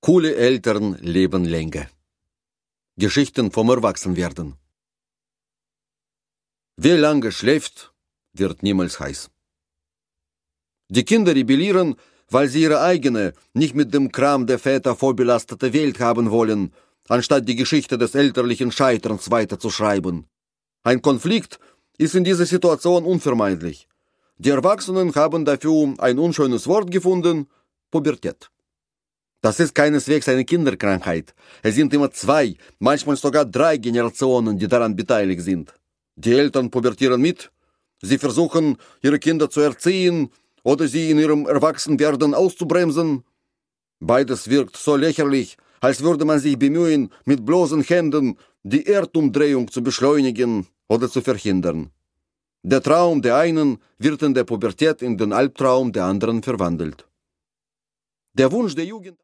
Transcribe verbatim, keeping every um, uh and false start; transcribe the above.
Coole Eltern leben länger. Geschichten vom Erwachsenwerden. Wer lange schläft, wird niemals heiß. Die Kinder rebellieren, weil sie ihre eigene, nicht mit dem Kram der Väter vorbelastete Welt haben wollen, anstatt die Geschichte des elterlichen Scheiterns weiterzuschreiben. Ein Konflikt ist in dieser Situation unvermeidlich. Die Erwachsenen haben dafür ein unschönes Wort gefunden: Pubertät. Das ist keineswegs eine Kinderkrankheit. Es sind immer zwei, manchmal sogar drei Generationen, die daran beteiligt sind. Die Eltern pubertieren mit, sie versuchen, ihre Kinder zu erziehen oder sie in ihrem Erwachsenwerden auszubremsen. Beides wirkt so lächerlich, als würde man sich bemühen, mit bloßen Händen die Erdumdrehung zu beschleunigen oder zu verhindern. Der Traum der einen wird in der Pubertät in den Albtraum der anderen verwandelt. Der Wunsch der Jugend